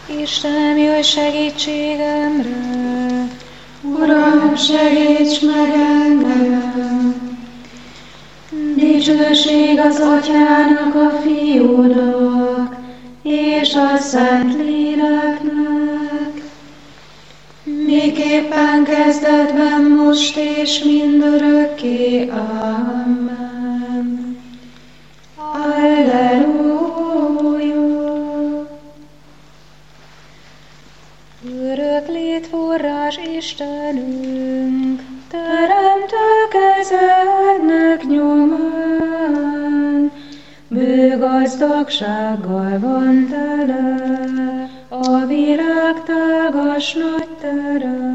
Istenem, jöjj segítségemre! Uram, segíts meg engem! Dicsőség az Atyának, a Fiúnak, és a Szentléleknek, miképpen kezdetben, most és mindörökké. Amen. Alleluja! Örök létforrás Istenünk, teremtő kezednek nyomán, bő gazdagsággal van tele a világ tágas nagy tere.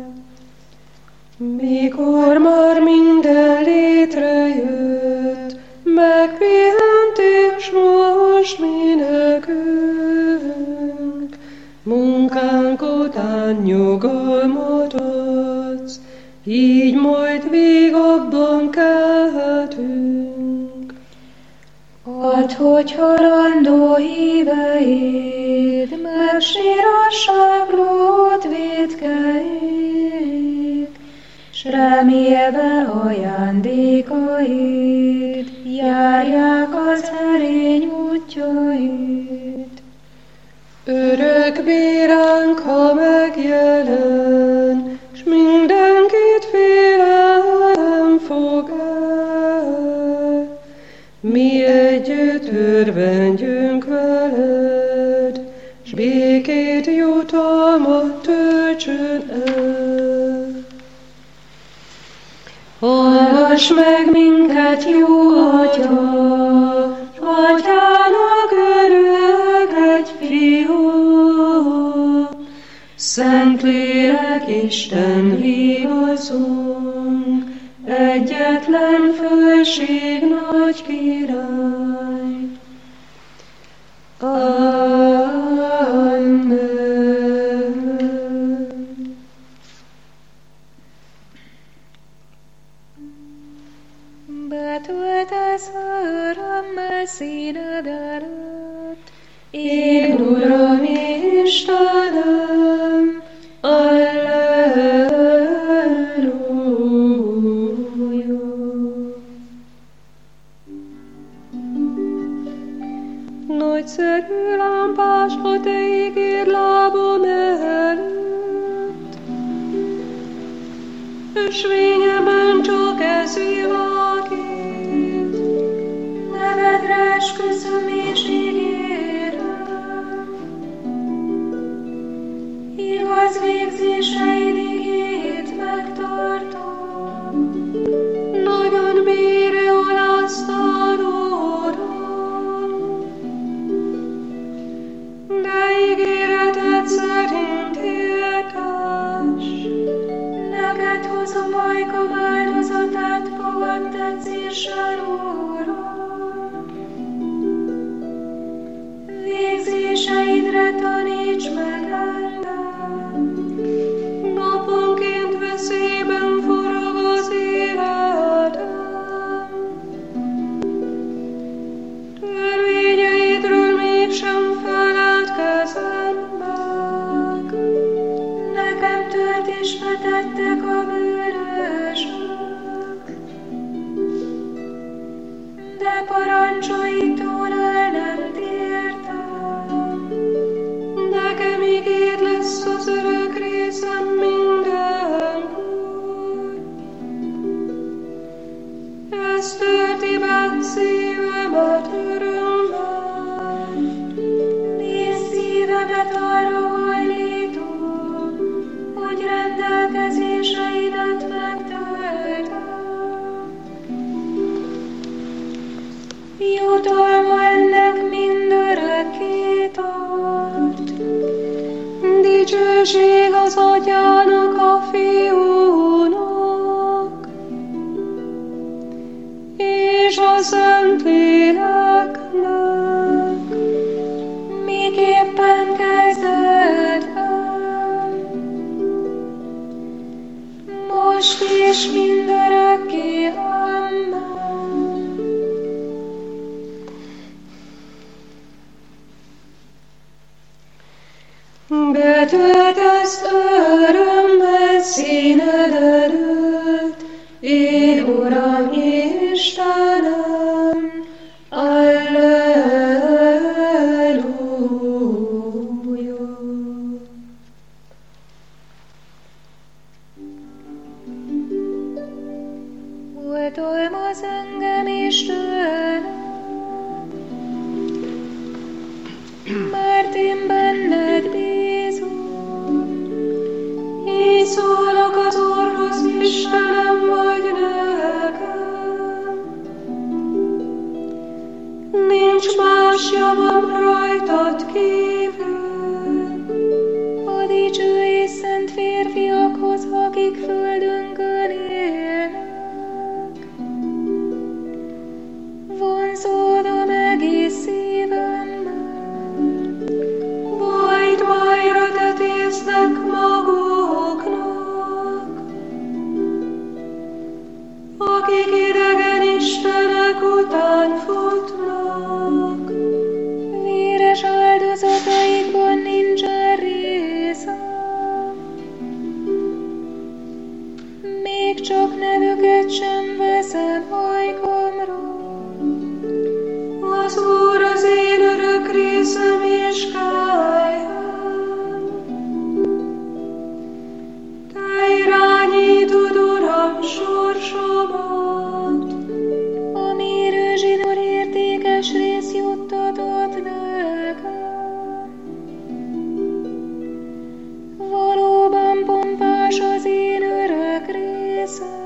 Mikor már minden létrejött, megpihent és most minek övünk, munkánk után nyugalmat adsz, így majd végabban kelhetünk. Add, hogy halandó híveid, megsírassák lót vétkeid, s remélve ajándékaid, járják az erény útjait. Örök bíránk, ha megjelen, s mindenkit félelem fog el. Mi együtt örvendjünk veled, s békét jutalmat töltsön el. Hallgass meg minket, jó Atya, Atyának örök egy Fiú. Szentlélek Isten vigaszunk, egyetlen fölség nagy király. Amen. Betöltesz örömmel színed előtt, én Uram Istenem, Alleluja. Nagyszerű lámpás a te ígér lábam előtt, ösvényemben csak ez világít. Nevedre esküszöm és ígérem, igaz végzéseid igét megtartom. Nagyon bírő alasztad, Uram, de ígéreted szerint értes. Neked hozom ajkam áldozatát, fogad tetszéssel, Uram. Végzéseidre taníts meg engem. Naponként veszélyben forog az életem. Törvényeidről mégsem feledkezem meg. Nekem tört és vetettek a bűnösök, de parancsaitól el nem tértem. Nekem ígéd lesz az örök részem mindenkor. Ez tölti be szívemet örömmel. Nézd szívemet arra hajlítom, hogy rendelkezéseidet megtöltem. Jutalma ennek mindörökké tart. Dicsőség az Atyának, a Fiúnak, és a Szentléleknek, Miképpen kezdetben, most és mindörökké. Amen. Betöltesz örömmel színed előtt, én Uram Istenem, Alleluja. Oltalmaz engem Istenem, mert én benned bízom. Így szólok az Úrhoz, Istenem vagy nekem. Nincs más javam rajtad kívül. A dicső és szent férfiakhoz, akik földünkön élnek. Vonzódom egész szívemmel, majd bajra tetéznek maguknak, akik idegen istenek után futnak. Véres áldozataikban nincsen részem, még csak nevüket sem veszem hajkamra. Az Úr az én örök részem és kályhám. Te irányítod, Uram, sorsomat, a mérő zsinór értékes rész juttatod nekem. Valóban pompás az én örök részem.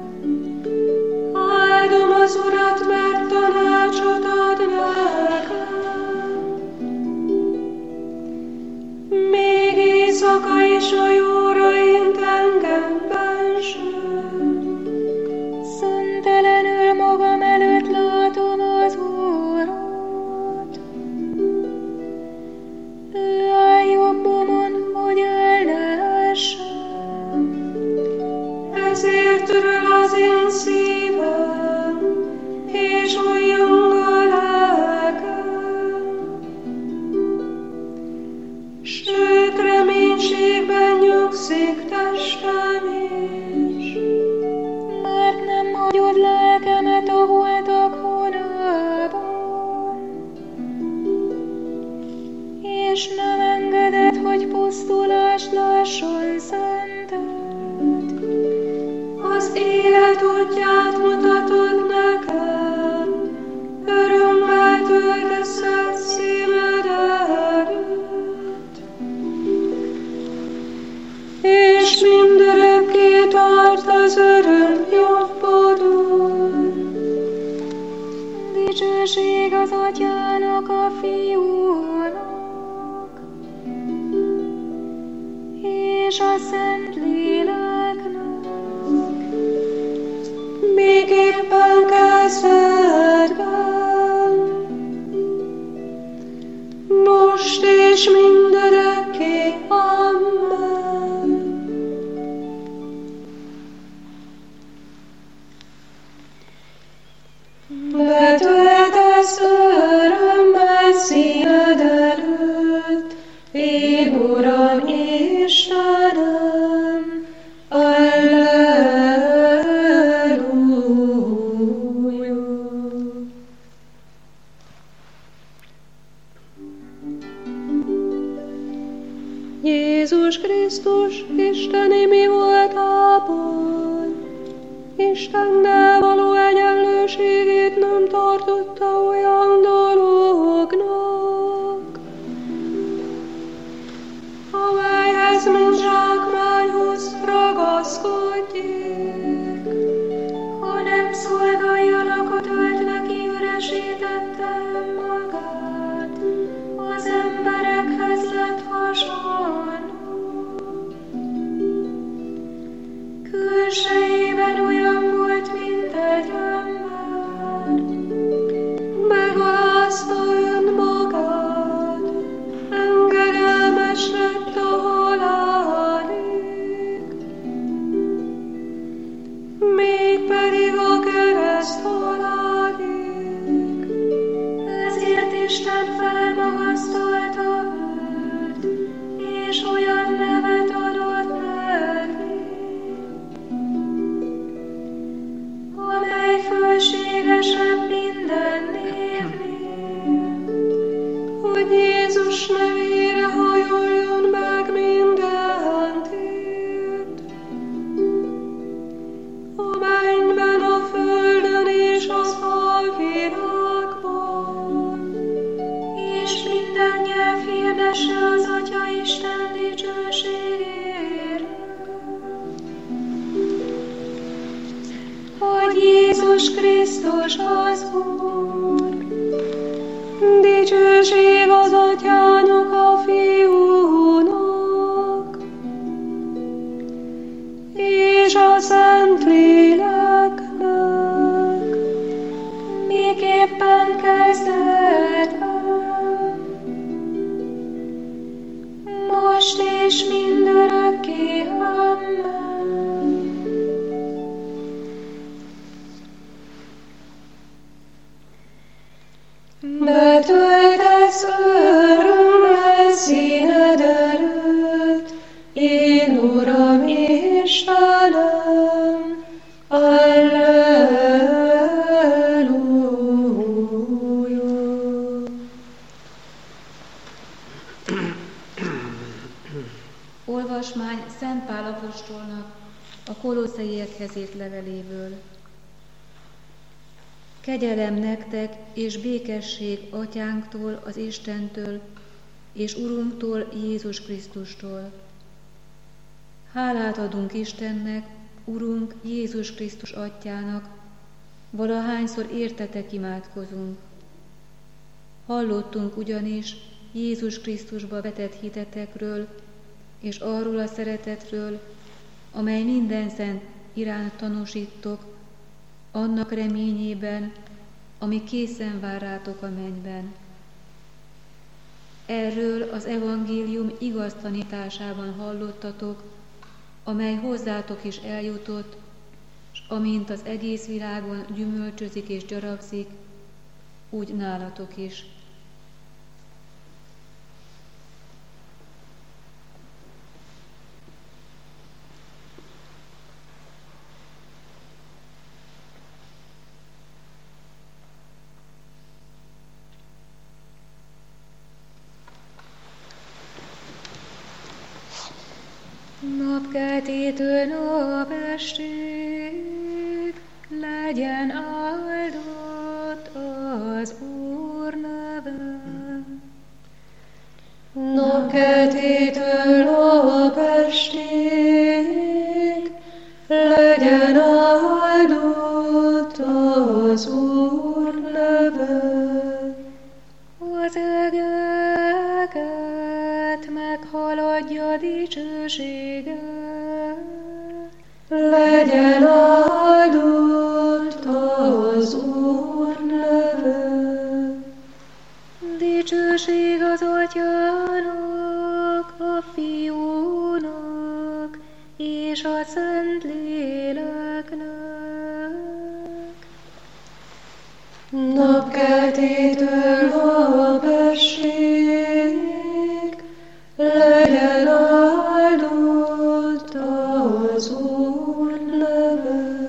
Áldom az Urat, mert tanácsot ad nekem. Még éjszaka is a jóra int engem bensőm. Szöntelenül magam előtt látom az Urat. Ő áll jobbomon, hogy el ne essem. Ezért örül az én szívem, és újjong a lelkem. Sőt, reménységben nyugszik testem is, mert nem hagyod lelkemet a holtak honában, és nem engeded, hogy pusztulást lásson szented. Az élet útját mutatod nekem, örömmel tölteszed szíved előtt, és mindörökké tart az öröm jobbodon. Dicsőség az Atyának, a Fiúnak, és a Szent Léleknek, még éppen kezdetben, most és mindörökké. Amen. Betöltesz örömmel színed előtt, én Uram Istenem, Alleluja. Jézus Krisztus Isteni mi voltában, Istennel való egyenlőségét nem tartotta olyan dolognak, amelyhez mint zsákmányhoz ragaszkodjék, hanem szolgáljanak a töltve kiüresítette magát, az emberekhez lett hasonló. Külsejében olyan volt, mint egy ember, megalázta önmagát, engedelmes lett a halálig, mégpedig a kereszt halálig. Ezért Isten felmagasztalta őt, Éltesse az Atya Isten dicsőségére, hogy Jézus Krisztus az Úr. Dicsőség az Atyának, a Fiúnak, és a Szentléleknek, miképpen kezdetben, most és mindörökké. Amen. Betöltesz örömmel színed előtt, én Uram Istenem, Alleluja. Olvasmány Szent Pál apostolnak a Kolosszaiekhez írt leveléből. Kegyelem nektek és békesség Atyánktól, az Istentől, és Urunktól, Jézus Krisztustól. Hálát adunk Istennek, Urunk Jézus Krisztus Atyának, valahányszor értetek imádkozunk. Hallottunk ugyanis Jézus Krisztusba vetett hitetekről, és arról a szeretetről, amely minden szent iránt tanúsítok, annak reményében, ami készen vár rátok a mennyben. Erről az evangélium igaz tanításában hallottatok, amely hozzátok is eljutott, s amint az egész világon gyümölcsözik és gyarapszik, úgy nálatok is. Napkeltétől napestig legyen áldott az Úr neve. Napkeltétől napestig legyen áldott az Úr neve. Az egeket meghaladja dicsősége, legyen áldott az Úr neve. Dicsőség az Atyának, a Fiúnak, és a Szentléleknek. Napkeltétől napestig legyen áldott az Úr neve.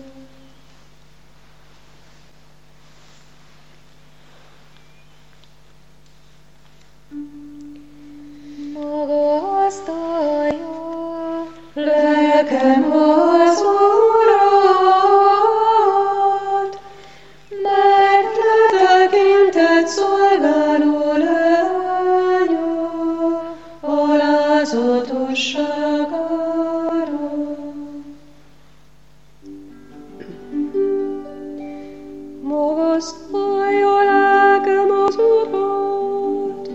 Magasztalja lelkem az Urat, mert letekintett szolgáló leánya alázatosságára. Magasztalja lelkem az Urat,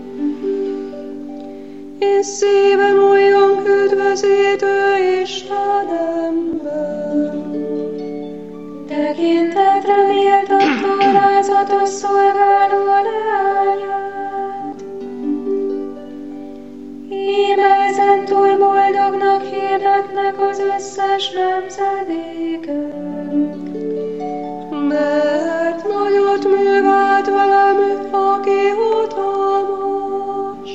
és szívem olyan üdvözítő Istenemben. Tekintetre méltatta alázatos szolgáló leányát. Íme ezentúl boldognak hirdetnek az összes nemzedékek, mert nagyot művelt velem, aki hatalmas.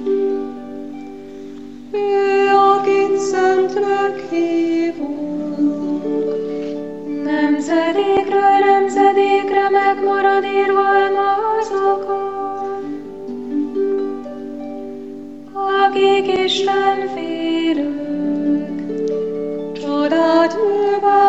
Ő, akit szentnek hívunk, nemzedékről nemzedékre megmarad írva azokon, akik Isten félők. Csodát művel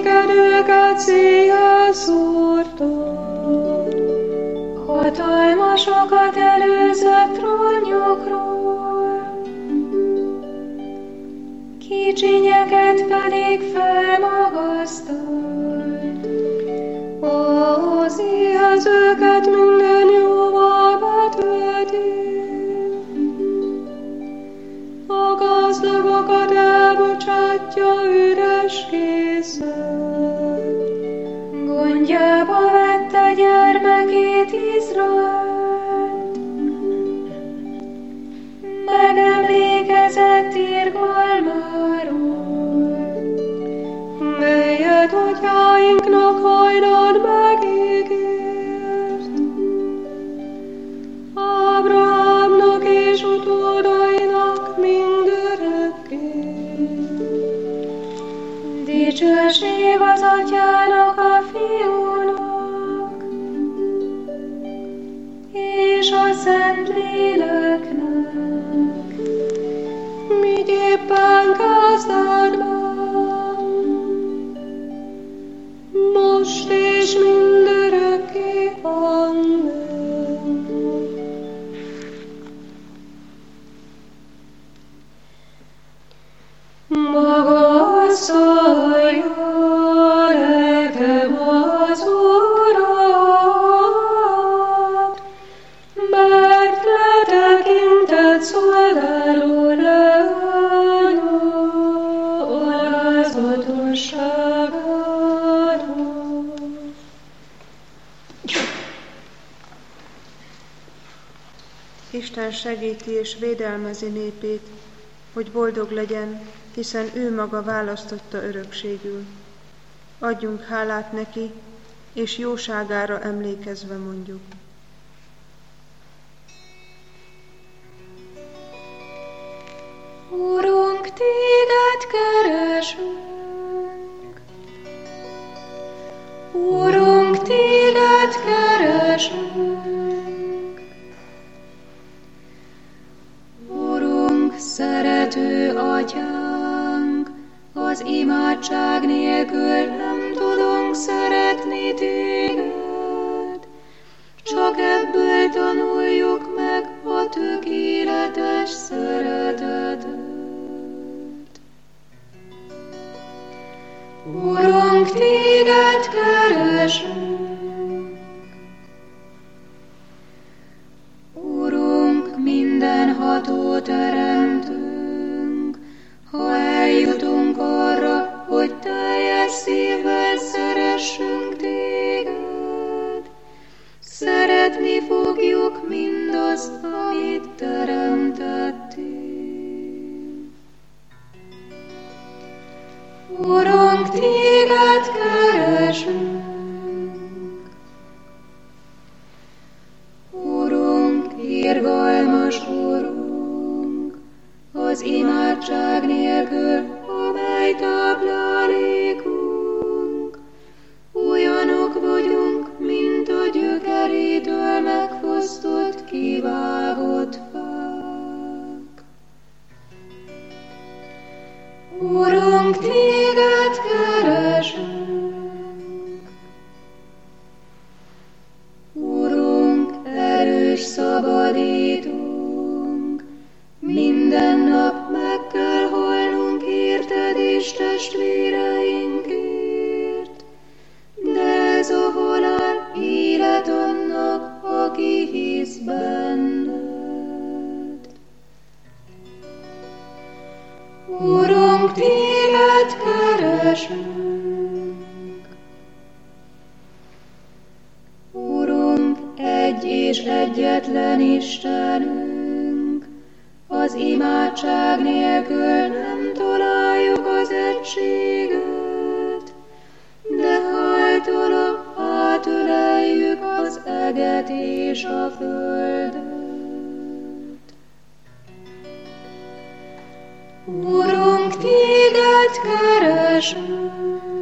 Neked őket széjjel szórtad, hatalmasokat előzött trónjukról, kicsinyeket pedig felmagasztalt. Ahhozéhez őket minden jóval betölti, a gazdagokat elbocsátja üres készen. Gondjába vette gyermekét Izraelt, megemlékezett irgalmáról, melyet atyáinknak hajnal megígért, Ábrahámnak és utódainak mindörökké. Dicsőség az Atyának, a Fiúnak, és a Szentléleknek, miképpen kezdetben, most és mindörökké. Amen. Magasztalja nekem az Urat, mert letekintett szolgáló leánya alázatosságáról. Isten segíti és védelmezi népét, hogy boldog legyen, hiszen ő maga választotta örökségül. Adjunk hálát neki, és jóságára emlékezve mondjuk. Urunk, téged keresünk, Urunk, téged keresünk, Urunk, szerető Atyánk, az imádság nélkül nem tudunk szeretni téged, csak ebből tanuljuk meg a tökéletes szeretetet. Urunk, téged keresünk, Urunk, mindenható teremtőnk, ha eljutunk arra, hogy teljes szívvel szeressünk téged, szeretni fogjuk mindazt, amit teremtettél. Urunk, téged keresünk, Urunk, irgalmas Urunk, az imádság nélkül, amely táplálékunk, olyanok vagyunk, mint a gyökerétől megfosztott, kivágott fák. Urunk, téged keresünk, Urunk, erős szabadítunk, minden nap meg kell halnunk érted és testvéreinkért, de ez a halál élet annak, aki hisz benned. Urunk, téged keresünk, Urunk, egy és egyetlen Istenünk, az imádság nélkül nem találjuk az egységet, de általa átöleljük az eget és a földet. Urunk, téged keresünk,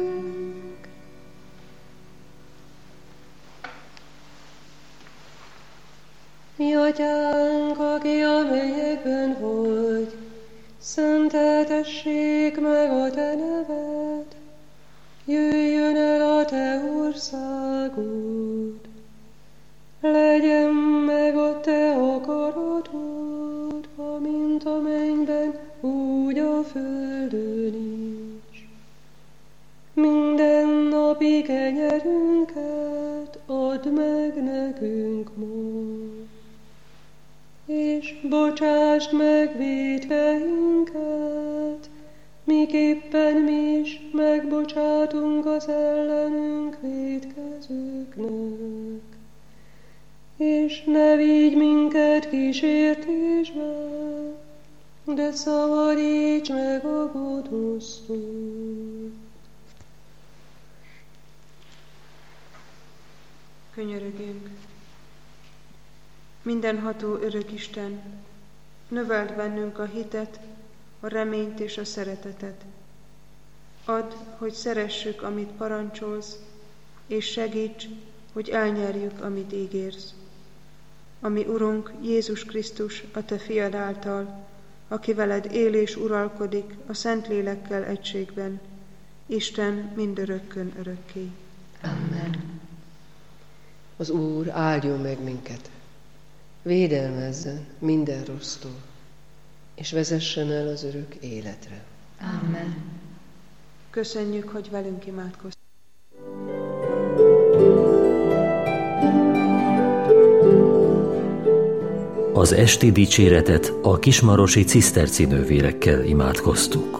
Mi Atyánk, aki a mennyekben vagy, szenteltessék meg a te neved. jöjjön el a te országod, legyen meg a te akaratod, amint a mennyben, úgy a földön is. Minden napi kenyerünket add meg nekünk most, és bocsásd meg vétkeinket, miképpen mi is megbocsátunk az ellenünk vétkezőknek. És ne vigy minket kísértésbe, de szabadíts meg a gonosztól. Könyörögjünk! Mindenható örök Isten, növeld bennünk a hitet, a reményt és a szeretetet. Add, hogy szeressük, amit parancsolsz, és segíts, hogy elnyerjük, amit ígérsz. Ami Urunk Jézus Krisztus, a te fiad által, aki veled él és uralkodik a Szentlélekkel egységben, Isten mindörökkön örökké. Amen. Az Úr áldjon meg minket, védelmezzen minden rossztól, és vezessen el az örök életre. Amen. Köszönjük, hogy velünk imádkoztál. Az esti dicséretet a kismarosi ciszterci nővérekkel imádkoztuk.